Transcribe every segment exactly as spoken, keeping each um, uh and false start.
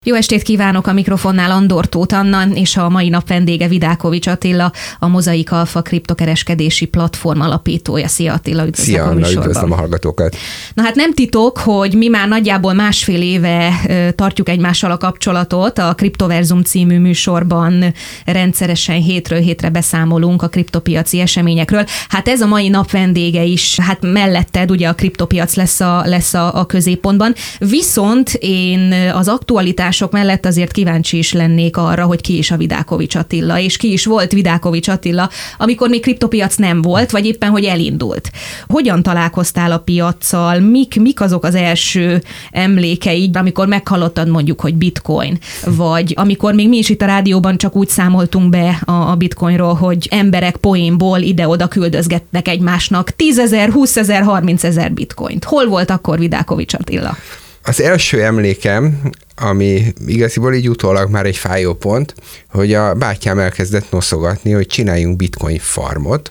Jó estét kívánok, a mikrofonnál Andor Tóth Anna, és a mai nap vendége Vidákovics Attila, a Mozaik Alfa kriptokereskedési platform alapítója. Szia Attila, üdvözlök Szia, a műsorban. Szia, üdvözlöm a hallgatókat. Na hát nem titok, hogy mi már nagyjából másfél éve tartjuk egymással a kapcsolatot. A Kriptoverzum című műsorban rendszeresen hétről hétre beszámolunk a kriptopiaci eseményekről. Hát ez a mai nap vendége is, hát melletted ugye a kriptopiac lesz a, lesz a, a középpontban. Viszont én az aktualitások mellett azért kíváncsi is lennék arra, hogy ki is a Vidákovics Attila, és ki is volt Vidákovics Attila, amikor még kriptopiac nem volt, vagy éppen, hogy elindult. Hogyan találkoztál a piaccal? Mik, mik azok az első emlékeid, amikor meghallottad mondjuk, hogy bitcoin, vagy amikor még mi is itt a rádióban csak úgy számoltunk be a, a bitcoinról, hogy emberek poénból ide-oda küldözgetnek egymásnak tízezer, húszezer, harmincezer bitcoint. Hol volt akkor Vidákovics Attila? Az első emlékem, ami igaziból így utólag már egy fájó pont, hogy a bátyám elkezdett noszogatni, hogy csináljunk bitcoin farmot,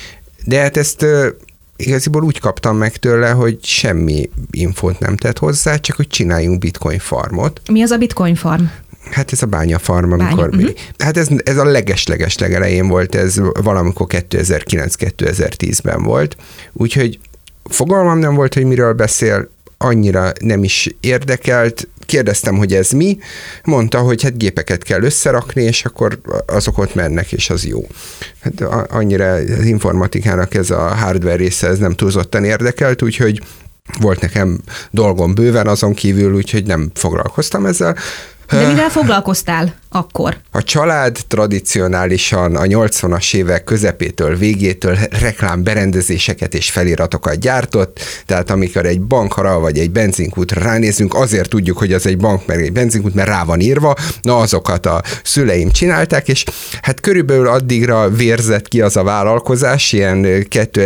de hát ezt igaziból úgy kaptam meg tőle, hogy semmi infót nem tett hozzá, csak hogy csináljunk bitcoin farmot. Mi az a bitcoin farm? Hát ez a bányafarm, amikor Bánya. még, hát ez, ez a leges-leges legelején volt, ez valamikor kétezer-kilenc kétezer-tízben volt, úgyhogy fogalmam nem volt, hogy miről beszél, annyira nem is érdekelt, kérdeztem, hogy ez mi, mondta, hogy hát gépeket kell összerakni, és akkor azok ott mennek, és az jó. Hát annyira az informatikának ez a hardware része, ez nem túlzottan érdekelt, úgyhogy volt nekem dolgom bőven azon kívül, úgyhogy nem foglalkoztam ezzel. De mivel foglalkoztál akkor? A család tradicionálisan a nyolcvanas évek közepétől, végétől reklámberendezéseket és feliratokat gyártott, tehát amikor egy bankra vagy egy benzinkútra ránézünk, azért tudjuk, hogy az egy bank, meg egy benzinkút, mert rá van írva, na azokat a szüleim csinálták, és hát körülbelül addigra vérzett ki az a vállalkozás, ilyen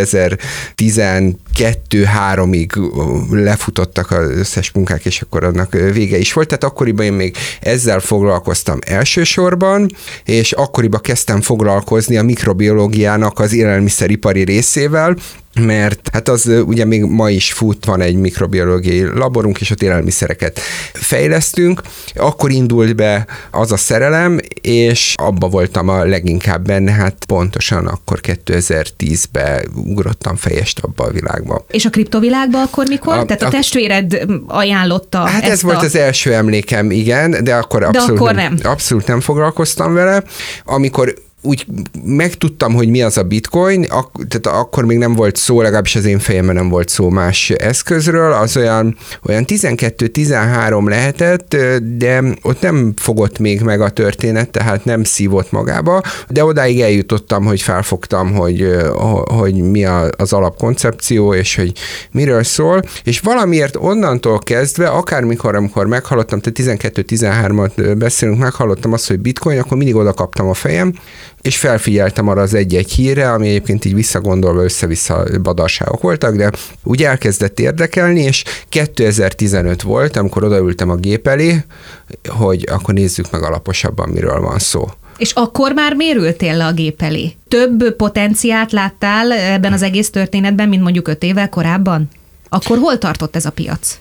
kétezer-tizenkettő-háromig lefutottak az összes munkák, és akkor annak vége is volt, tehát akkoriban én még ezzel foglalkoztam elsősorban, és akkoriban kezdtem foglalkozni a mikrobiológiának az élelmiszeripari részével, mert hát az ugye még ma is fut, van egy mikrobiológiai laborunk, és ott élelmiszereket fejlesztünk. Akkor indult be az a szerelem, és abba voltam a leginkább benne, hát pontosan akkor kétezer-tízben ugrottam fejest abba a világba. És a kriptovilágba akkor mikor? A, Tehát a, a testvéred ajánlotta Hát ezt ez a... volt az első emlékem, igen, de akkor, de abszolút, akkor nem, nem. abszolút nem foglalkoztam vele. Amikor úgy megtudtam, hogy mi az a bitcoin, ak- tehát akkor még nem volt szó, legalábbis az én fejemben nem volt szó más eszközről, az olyan, olyan tizenkettő-tizenhárom lehetett, de ott nem fogott még meg a történet, tehát nem szívott magába, de odáig eljutottam, hogy felfogtam, hogy, hogy mi az alapkoncepció, és hogy miről szól, és valamiért onnantól kezdve, akármikor, amikor meghallottam, tehát tizenkettő-tizenhármat beszélünk, meghallottam azt, hogy bitcoin, akkor mindig oda kaptam a fejem, és felfigyeltem arra az egy-egy hírre, ami egyébként így visszagondolva össze-vissza badarságok voltak, de úgy elkezdett érdekelni, és kétezer-tizenöt volt, amikor odaültem a gép elé, hogy akkor nézzük meg alaposabban, miről van szó. És akkor már mérültél le a gép elé? Több potenciált láttál ebben az egész történetben, mint mondjuk öt évvel korábban? Akkor hol tartott ez a piac?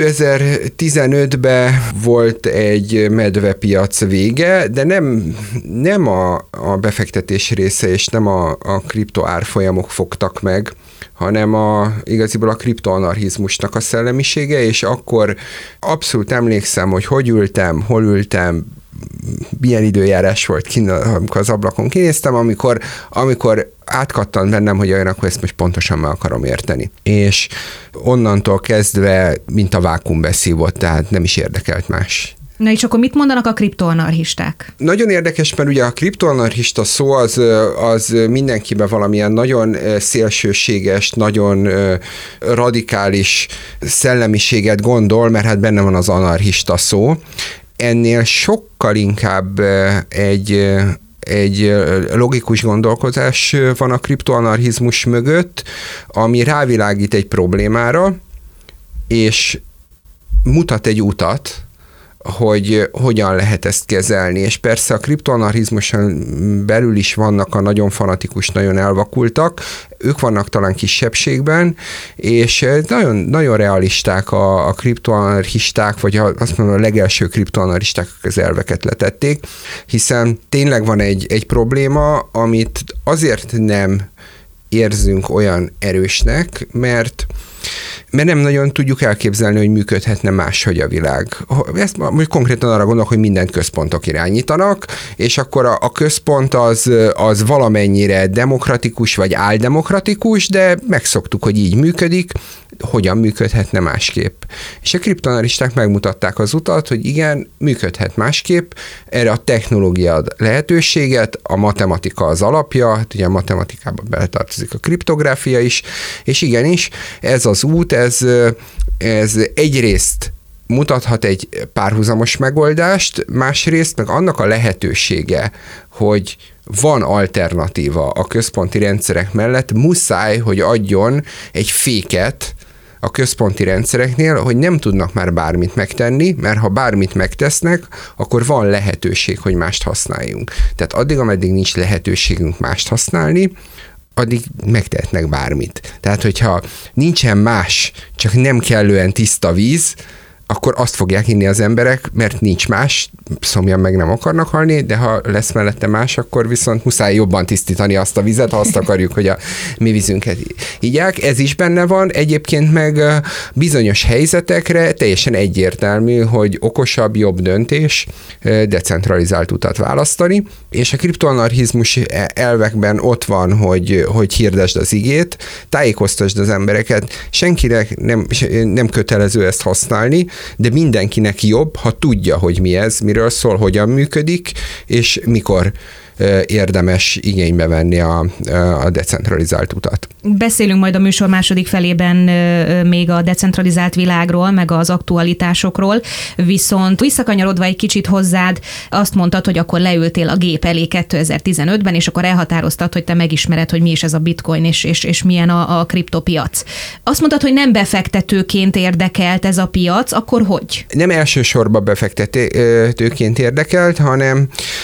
kétezer-tizenötben volt egy medvepiac vége, de nem, nem a, a befektetés része, és nem a, a kripto árfolyamok fogtak meg, hanem a, igaziból a kriptoanarchizmusnak a szellemisége, és akkor abszolút emlékszem, hogy hogy ültem, hol ültem, milyen időjárás volt kint, amikor az ablakon kinéztem, amikor, amikor átkattant bennem, hogy olyan, akkor ezt most pontosan meg akarom érteni. És onnantól kezdve, mint a vákum beszívott, tehát nem is érdekelt más. Na és akkor mit mondanak a kriptoanarchisták? Nagyon érdekes, mert ugye a kriptoanarchista szó az, az mindenkiben valamilyen nagyon szélsőséges, nagyon radikális szellemiséget gondol, mert hát benne van az anarchista szó. Ennél sokkal inkább egy, egy logikus gondolkozás van a kriptoanarchizmus mögött, ami rávilágít egy problémára, és mutat egy utat, hogy hogyan lehet ezt kezelni, és persze a kriptoanarchizmuson belül is vannak a nagyon fanatikus, nagyon elvakultak, ők vannak talán kisebbségben, és nagyon, nagyon realisták a, a kriptoanarchisták, vagy a, azt mondom, a legelső kriptoanarchisták az elveket letették, hiszen tényleg van egy, egy probléma, amit azért nem érzünk olyan erősnek, mert mert nem nagyon tudjuk elképzelni, hogy működhetne máshogy a világ. Ezt most konkrétan arra gondolok, hogy mindent központok irányítanak, és akkor a, a központ az, az valamennyire demokratikus vagy áldemokratikus, de megszoktuk, hogy így működik, hogyan működhetne másképp. És a kriptoanarchisták megmutatták az utat, hogy igen, működhet másképp, erre a technológia ad lehetőséget, a matematika az alapja, hát ugye a matematikában beletartozik a kriptográfia is, és igenis, ez az út, ez, ez egyrészt mutathat egy párhuzamos megoldást, másrészt meg annak a lehetősége, hogy van alternatíva a központi rendszerek mellett, muszáj, hogy adjon egy féket a központi rendszereknél, hogy nem tudnak már bármit megtenni, mert ha bármit megtesznek, akkor van lehetőség, hogy mást használjunk. Tehát addig, ameddig nincs lehetőségünk mást használni, addig megtehetnek bármit. Tehát, hogyha nincsen más, csak nem kellően tiszta víz, akkor azt fogják inni az emberek, mert nincs más, szomjan meg nem akarnak halni, de ha lesz mellette más, akkor viszont muszáj jobban tisztítani azt a vizet, ha azt akarjuk, hogy a mi vízünket igyák. Ez is benne van. Egyébként meg bizonyos helyzetekre teljesen egyértelmű, hogy okosabb, jobb döntés decentralizált utat választani, és a kriptoanarchizmus elvekben ott van, hogy, hogy hirdesd az igét, tájékoztasd az embereket, senkinek nem, nem kötelező ezt használni, de mindenkinek jobb, ha tudja, hogy mi ez, miről szól, hogyan működik, és mikor érdemes igénybe venni a, a decentralizált utat. Beszélünk majd a műsor második felében még a decentralizált világról, meg az aktualitásokról, viszont visszakanyarodva egy kicsit hozzád, azt mondtad, hogy akkor leültél a gép elé kétezer-tizenötben, és akkor elhatároztad, hogy te megismered, hogy mi is ez a bitcoin, és, és, és milyen a, a kriptopiac. Azt mondtad, hogy nem befektetőként érdekelt ez a piac, akkor hogy? Nem elsősorban befektetőként érdekelt, hanem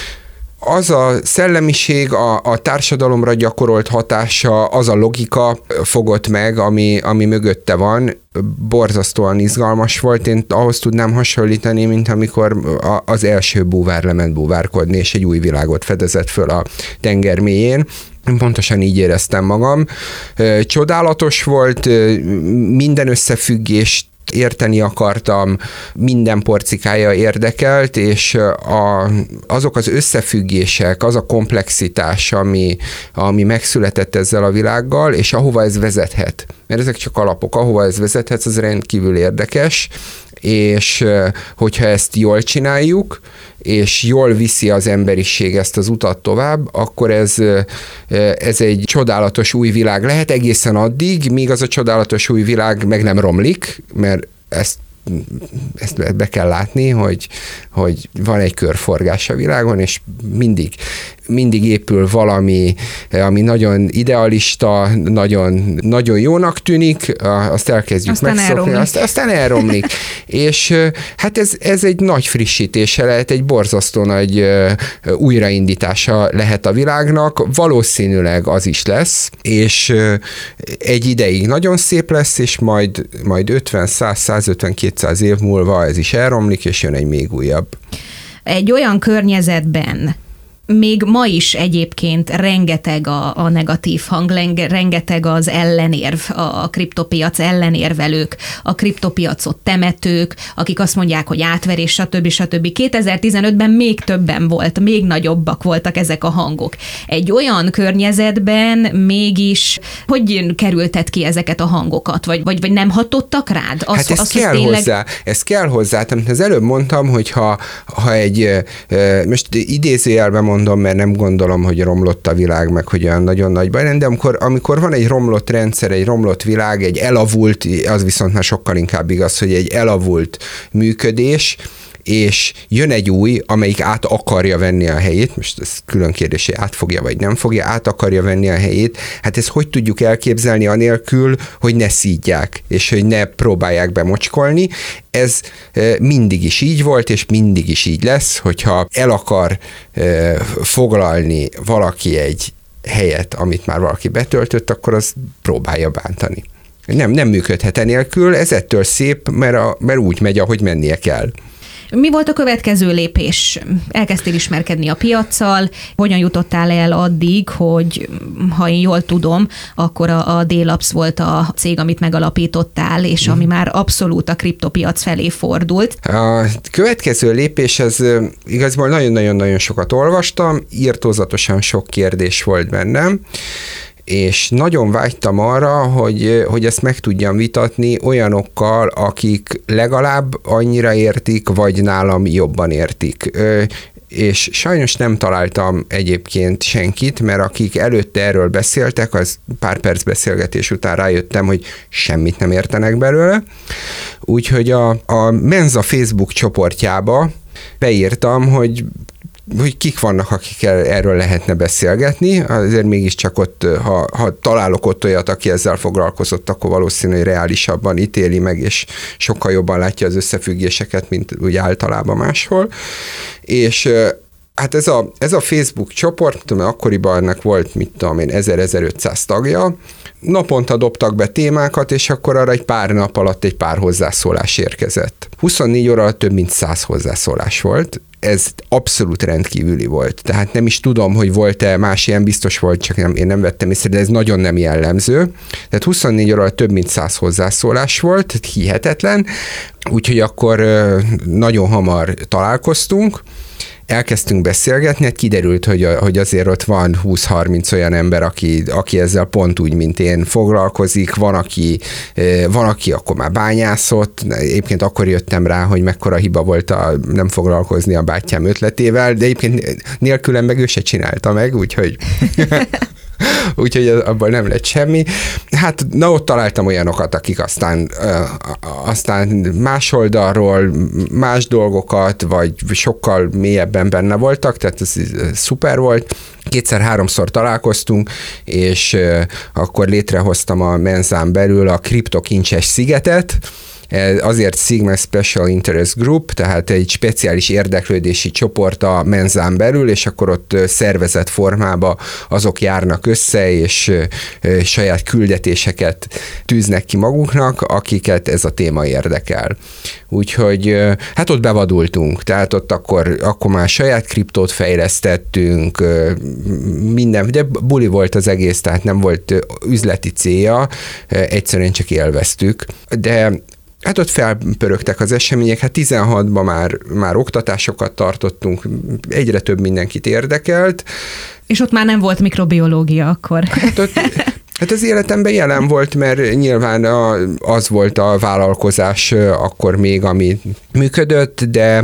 az a szellemiség, a, a társadalomra gyakorolt hatása, az a logika fogott meg, ami, ami mögötte van, borzasztóan izgalmas volt. Én ahhoz tudnám hasonlítani, mint amikor az első búvár lement búvárkodni, és egy új világot fedezett föl a tenger mélyén. Pontosan így éreztem magam. Csodálatos volt, minden összefüggést érteni akartam, minden porcikája érdekelt, és a, azok az összefüggések, az a komplexitás, ami, ami megszületett ezzel a világgal, és ahova ez vezethet. Mert ezek csak alapok, ahova ez vezethet, az rendkívül érdekes, és hogyha ezt jól csináljuk, és jól viszi az emberiség ezt az utat tovább, akkor ez, ez egy csodálatos új világ lehet egészen addig, míg az a csodálatos új világ meg nem romlik, mert ezt ezt be kell látni, hogy, hogy van egy körforgás a világon, és mindig, mindig épül valami, ami nagyon idealista, nagyon, nagyon jónak tűnik, azt elkezdjük aztán megszokni, elromlik. Azt, aztán elromlik. És hát ez, ez egy nagy frissítése lehet, egy borzasztó nagy újraindítása lehet a világnak, valószínűleg az is lesz, és egy ideig nagyon szép lesz, és majd, majd ötven, száz, százötven, kétszáz év múlva ez is elromlik, és jön egy még újabb. Egy olyan környezetben, még ma is egyébként rengeteg a, a negatív hang, rengeteg az ellenérv, a kriptopiac ellenérvelők, a kriptopiacot temetők, akik azt mondják, hogy átverés, stb. stb. kétezer-tizenötben még többen volt, még nagyobbak voltak ezek a hangok. Egy olyan környezetben mégis, hogy kerülted ki ezeket a hangokat, vagy, vagy, vagy nem hatottak rád? Az, hát ez az, kell tényleg... hozzá, ez kell hozzá. Tehát az előbb mondtam, hogy ha, ha egy, most idézőjelben mondom, mert nem gondolom, hogy romlott a világ, meg hogy olyan nagyon nagy baj, de amikor, amikor van egy romlott rendszer, egy romlott világ, egy elavult, az viszont már sokkal inkább igaz, hogy egy elavult működés, és jön egy új, amelyik át akarja venni a helyét, most ez külön kérdés, hogy át fogja vagy nem fogja, át akarja venni a helyét, hát ezt hogy tudjuk elképzelni anélkül, hogy ne szídják, és hogy ne próbálják bemocskolni. Ez mindig is így volt, és mindig is így lesz, hogyha el akar foglalni valaki egy helyet, amit már valaki betöltött, akkor az próbálja bántani. Nem, nem működhet enélkül, ez ettől szép, mert, a, mert úgy megy, ahogy mennie kell. Mi volt a következő lépés? Elkezdtél ismerkedni a piaccal, hogyan jutottál el addig, hogy ha én jól tudom, akkor a, a D-Labs volt a cég, amit megalapítottál, és ami már abszolút a kriptopiac felé fordult. A következő lépés, ez igazából nagyon-nagyon-nagyon sokat olvastam, irtózatosan sok kérdés volt bennem, és nagyon vágytam arra, hogy, hogy ezt meg tudjam vitatni olyanokkal, akik legalább annyira értik, vagy nálam jobban értik. És sajnos nem találtam egyébként senkit, mert akik előtte erről beszéltek, az pár perc beszélgetés után rájöttem, hogy semmit nem értenek belőle. Úgyhogy a, a Menza Facebook csoportjába beírtam, hogy hogy kik vannak, akikkel erről lehetne beszélgetni, azért mégiscsak ott, ha, ha találok ott olyat, aki ezzel foglalkozott, akkor valószínű, hogy reálisabban ítéli meg, és sokkal jobban látja az összefüggéseket, mint úgy általában máshol. És hát ez a, ez a Facebook csoport, tudom, akkoriban ennek volt, mit tudom én, ezer-ezerötszáz tagja, naponta dobtak be témákat, és akkor arra egy pár nap alatt egy pár hozzászólás érkezett. huszonnégy óra alatt több mint száz hozzászólás volt, ez abszolút rendkívüli volt. Tehát nem is tudom, hogy volt-e más ilyen, biztos volt, csak nem, én nem vettem észre, de ez nagyon nem jellemző. Tehát huszonnégy óra alatt több mint száz hozzászólás volt, hihetetlen, úgyhogy akkor nagyon hamar találkoztunk, elkezdtünk beszélgetni, hát kiderült, hogy, hogy azért ott van húsz-harminc olyan ember, aki, aki ezzel pont úgy, mint én foglalkozik, van aki, van, aki akkor már bányászott, egyébként akkor jöttem rá, hogy mekkora hiba volt a nem foglalkozni a bátyám ötletével, de egyébként nélkülem meg ő se csinálta meg, úgyhogy... Úgyhogy abban nem lett semmi. Hát, na ott találtam olyanokat, akik aztán, aztán más oldalról más dolgokat, vagy sokkal mélyebben benne voltak, tehát ez szuper volt. Kétszer-háromszor találkoztunk, és akkor létrehoztam a Menzán belül a kriptokincses szigetet, azért Sigma Special Interest Group, tehát egy speciális érdeklődési csoport a Menzán belül, és akkor ott szervezett formában azok járnak össze, és saját küldetéseket tűznek ki maguknak, akiket ez a téma érdekel. Úgyhogy hát ott bevadultunk, tehát ott akkor, akkor már saját kriptót fejlesztettünk, minden, de buli volt az egész, tehát nem volt üzleti célja, egyszerűen csak élveztük, de hát ott felpörögtek az események, hát tizenhatban már, már oktatásokat tartottunk, egyre több mindenkit érdekelt. És ott már nem volt mikrobiológia akkor. Hát ott... Hát az életemben jelen volt, mert nyilván a, az volt a vállalkozás akkor még, ami működött, de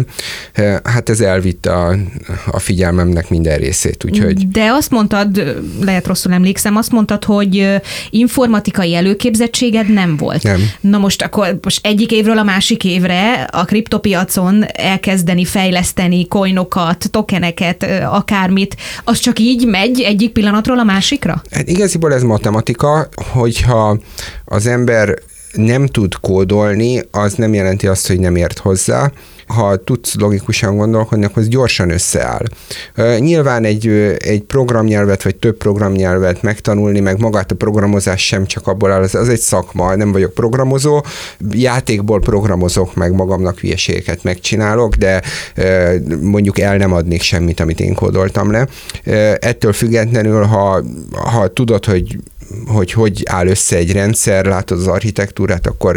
hát ez elvitt a, a figyelmemnek minden részét, úgyhogy... De azt mondtad, lehet rosszul emlékszem, azt mondtad, hogy informatikai előképzettséged nem volt. Nem. Na most akkor most egyik évről a másik évre a kriptopiacon elkezdeni fejleszteni coinokat, tokeneket, akármit, az csak így megy egyik pillanatról a másikra? Hát igaziból ez matematika, hogyha az ember nem tud kódolni, az nem jelenti azt, hogy nem ért hozzá. Ha tudsz logikusan gondolkodni, akkor az gyorsan összeáll. Nyilván egy, egy programnyelvet, vagy több programnyelvet megtanulni, meg magát a programozás sem csak abból áll, az, az egy szakma, nem vagyok programozó, játékból programozok, meg magamnak hülyeségeket megcsinálok, de mondjuk el nem adnék semmit, amit én kódoltam le. Ettől függetlenül, ha, ha tudod, hogy hogy hogy áll össze egy rendszer, látod az architektúrát, akkor,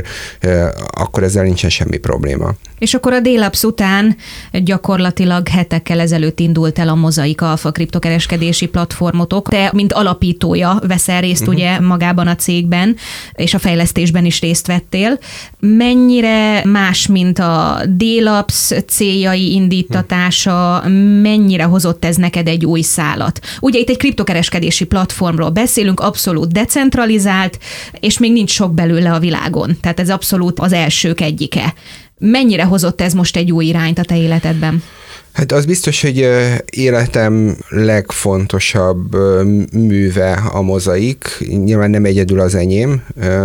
akkor ezzel nincsen semmi probléma. És akkor a D-Labs után gyakorlatilag hetekkel ezelőtt indult el a Mozaik Alpha kriptokereskedési platformotok. Te, mint alapítója veszel részt uh-huh. ugye magában a cégben, és a fejlesztésben is részt vettél. Mennyire más, mint a D-Labs céljai indítatása, mennyire hozott ez neked egy új szálat? Ugye itt egy kriptokereskedési platformról beszélünk, abszolút decentralizált, és még nincs sok belőle a világon. Tehát ez abszolút az elsők egyike. Mennyire hozott ez most egy új irányt a te életedben? Hát az biztos, hogy életem legfontosabb műve a mozaik. Nyilván nem egyedül az enyém,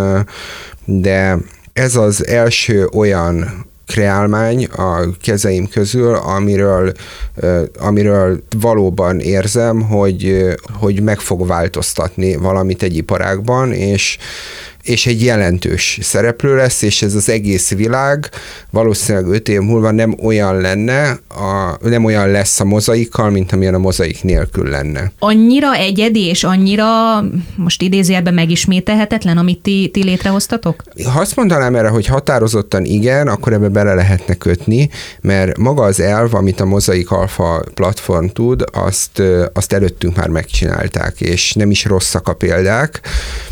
de ez az első olyan kreálmány a kezeim közül, amiről, amiről valóban érzem, hogy, hogy meg fog változtatni valamit egy iparágban, és és egy jelentős szereplő lesz, és ez az egész világ valószínűleg öt év múlva nem olyan lenne, a, nem olyan lesz a mozaikkal, mint amilyen a mozaik nélkül lenne. Annyira egyedi, és annyira, most idézőjelben megismételhetetlen, amit ti, ti létrehoztatok? Ha azt mondanám erre, hogy határozottan igen, akkor ebbe bele lehetne kötni, mert maga az elv, amit a Mozaik Alpha platform tud, azt, azt előttünk már megcsinálták, és nem is rosszak a példák,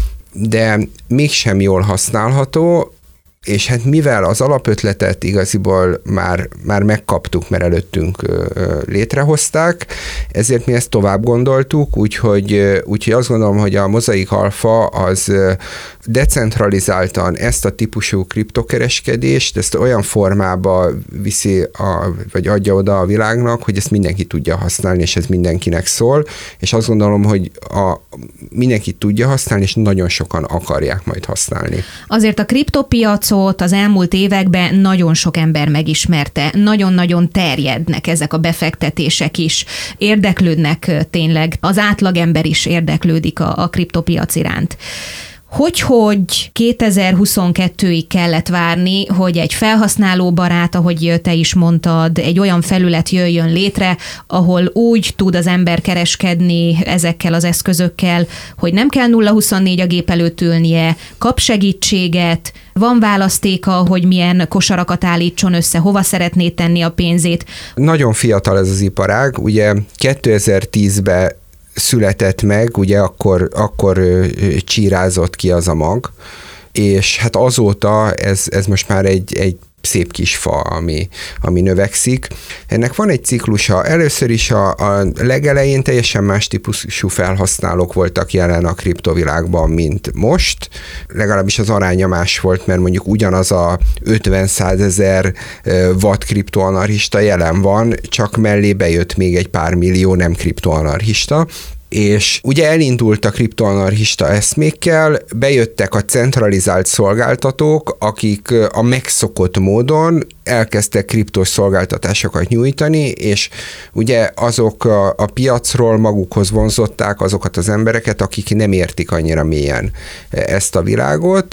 de mégsem jól használható, és hát mivel az alapötletet igaziból már, már megkaptuk, mert előttünk létrehozták, ezért mi ezt tovább gondoltuk, úgyhogy, úgyhogy azt gondolom, hogy a Mozaik Alpha az decentralizáltan ezt a típusú kriptokereskedést, ezt olyan formába viszi, a, vagy adja oda a világnak, hogy ezt mindenki tudja használni, és ez mindenkinek szól, és azt gondolom, hogy a, mindenki tudja használni, és nagyon sokan akarják majd használni. Azért a kriptopiacot az elmúlt években nagyon sok ember megismerte, nagyon-nagyon terjednek ezek a befektetések is, érdeklődnek tényleg, az átlagember is érdeklődik a, a kriptopiac iránt. Hogy-hogy kétezer-huszonkettőig kellett várni, hogy egy felhasználóbarát, ahogy te is mondtad, egy olyan felület jöjjön létre, ahol úgy tud az ember kereskedni ezekkel az eszközökkel, hogy nem kell nulla huszonnégy a gép előtt ülnie, kap segítséget, van választéka, hogy milyen kosarakat állítson össze, hova szeretné tenni a pénzét. Nagyon fiatal ez az iparág, ugye kétezer-tízben született meg, ugye akkor, akkor csírázott ki az a mag, és hát azóta ez, ez most már egy, egy szép kis fa, ami, ami növekszik. Ennek van egy ciklusa. Először is a, a legelején teljesen más típusú felhasználók voltak jelen a kriptovilágban, mint most. Legalábbis az aránya más volt, mert mondjuk ugyanaz a ötven-százezer watt kriptoanarchista jelen van, csak mellé bejött még egy pár millió nem kriptoanarchista. És ugye elindult a kriptoanarchista eszmékkel, bejöttek a centralizált szolgáltatók, akik a megszokott módon elkezdtek kriptos szolgáltatásokat nyújtani, és ugye azok a, a piacról magukhoz vonzották azokat az embereket, akik nem értik annyira mélyen ezt a világot.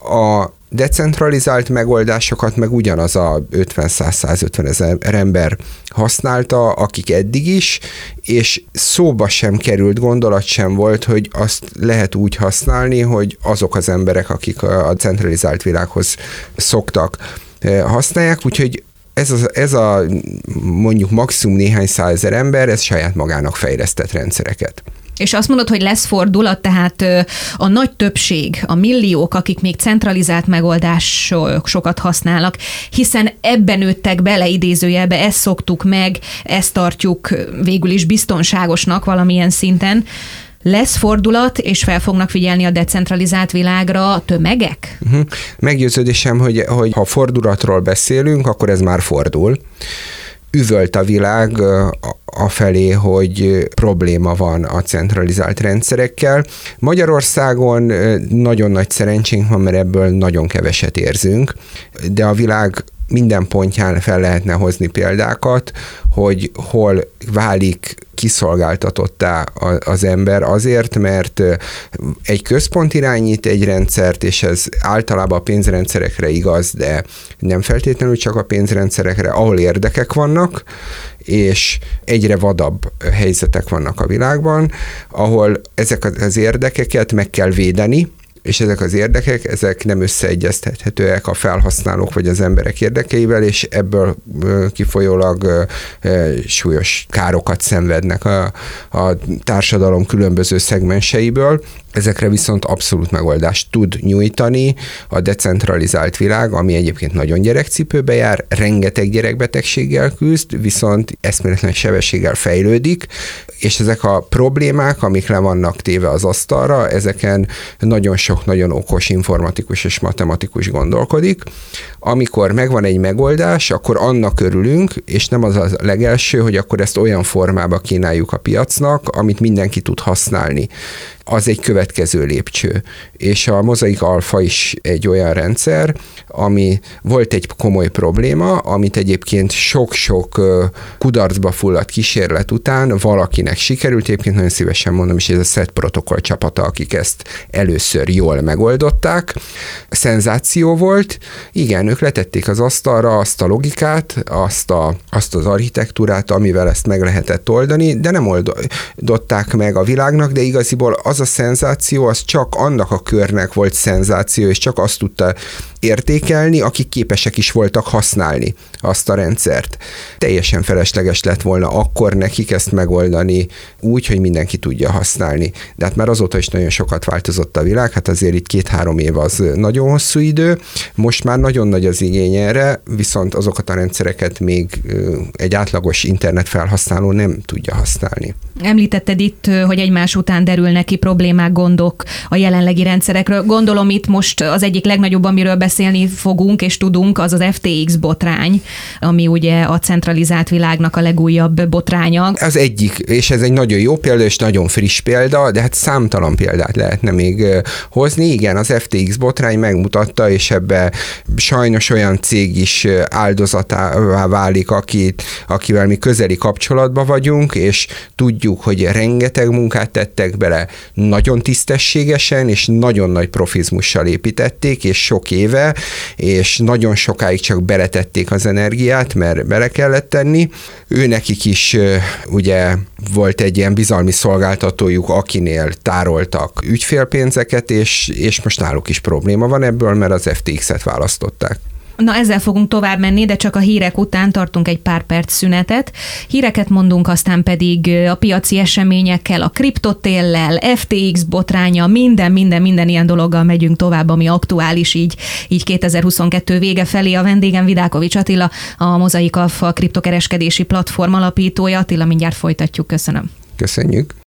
A decentralizált megoldásokat meg ugyanaz a ötven-száz-százötven ezer ember használta, akik eddig is, és szóba sem került, gondolat sem volt, hogy azt lehet úgy használni, hogy azok az emberek, akik a centralizált világhoz szoktak, használják, úgyhogy ez a, ez a mondjuk maximum néhány százezer ember, ez saját magának fejlesztett rendszereket. És azt mondod, hogy lesz fordulat, tehát a nagy többség, a milliók, akik még centralizált megoldásokat használnak, hiszen ebben nőttek bele idézőjelbe, ezt szoktuk meg, ezt tartjuk végül is biztonságosnak valamilyen szinten. Lesz fordulat, és fel fognak figyelni a decentralizált világra a tömegek? Uh-huh. Meggyőződésem, hogy, hogy ha fordulatról beszélünk, akkor ez már fordul. Üvölt a világ afelé, hogy probléma van a centralizált rendszerekkel. Magyarországon nagyon nagy szerencsénk van, mert ebből nagyon keveset érzünk, de a világ minden pontján fel lehetne hozni példákat, hogy hol válik kiszolgáltatottá az ember azért, mert egy központ irányít egy rendszert, és ez általában a pénzrendszerekre igaz, de nem feltétlenül csak a pénzrendszerekre, ahol érdekek vannak, és egyre vadabb helyzetek vannak a világban, ahol ezek az érdekeket meg kell védeni, és ezek az érdekek, ezek nem összeegyeztethetőek a felhasználók vagy az emberek érdekeivel, és ebből kifolyólag súlyos károkat szenvednek a, a társadalom különböző szegmenseiből. Ezekre viszont abszolút megoldást tud nyújtani a decentralizált világ, ami egyébként nagyon gyerekcipőbe jár, rengeteg gyerekbetegséggel küzd, viszont eszméletlen sebességgel fejlődik, és ezek a problémák, amik le vannak téve az asztalra, ezeken nagyon sok sok nagyon okos informatikus és matematikus gondolkodik. Amikor megvan egy megoldás, akkor annak örülünk, és nem az a legelső, hogy akkor ezt olyan formába kínáljuk a piacnak, amit mindenki tud használni. Az egy következő lépcső. És a Mozaik Alpha is egy olyan rendszer, ami volt egy komoly probléma, amit egyébként sok-sok kudarcba fulladt kísérlet után valakinek sikerült, egyébként nagyon szívesen mondom is, ez a SET protokoll csapata, akik ezt először jól megoldották. Szenzáció volt, igen, ők letették az asztalra azt a logikát, azt, a, azt az architektúrát, amivel ezt meg lehetett oldani, de nem oldották meg a világnak, de igaziból az a szenzáció, az csak annak a körnek volt szenzáció, és csak azt tudta értékelni, akik képesek is voltak használni azt a rendszert. Teljesen felesleges lett volna akkor nekik ezt megoldani úgy, hogy mindenki tudja használni. De hát már azóta is nagyon sokat változott a világ, hát azért itt két-három év az nagyon hosszú idő, most már nagyon nagy az igény erre, viszont azokat a rendszereket még egy átlagos internet felhasználó nem tudja használni. Említetted itt, hogy egymás után derülnek ki problémák, gondok a jelenlegi rendszerekről. Gondolom itt most az egyik legnagyobb, amiről beszélni fogunk és tudunk, az az ef té iksz botrány, ami ugye a centralizált világnak a legújabb botránya. Az egyik, és ez egy nagyon jó példa, és nagyon friss példa, de hát számtalan példát lehetne még hozni. Igen, az ef té iksz botrány megmutatta, és ebbe sajnos olyan cég is áldozatává válik, akit, akivel mi közeli kapcsolatban vagyunk, és tudjuk, hogy rengeteg munkát tettek bele, nagyon tisztességesen, és nagyon nagy profizmussal építették, és sok éve, és nagyon sokáig csak beletették az energiát, mert bele kellett tenni. Ő nekik is ugye volt egy ilyen bizalmi szolgáltatójuk, akinél tároltak ügyfélpénzeket, és, és most náluk is probléma van ebből, mert az ef té iksz-et választották. Na, ezzel fogunk tovább menni, de csak a hírek után tartunk egy pár perc szünetet. Híreket mondunk, aztán pedig a piaci eseményekkel, a kriptotéllel, ef té iksz botránya, minden, minden, minden ilyen dologgal megyünk tovább, ami aktuális így, így kétezer-huszonkettő vége felé. A vendégem Vidákovics Attila, a Mozaik Alpha kriptokereskedési platform alapítója. Attila, mindjárt folytatjuk. Köszönöm. Köszönjük.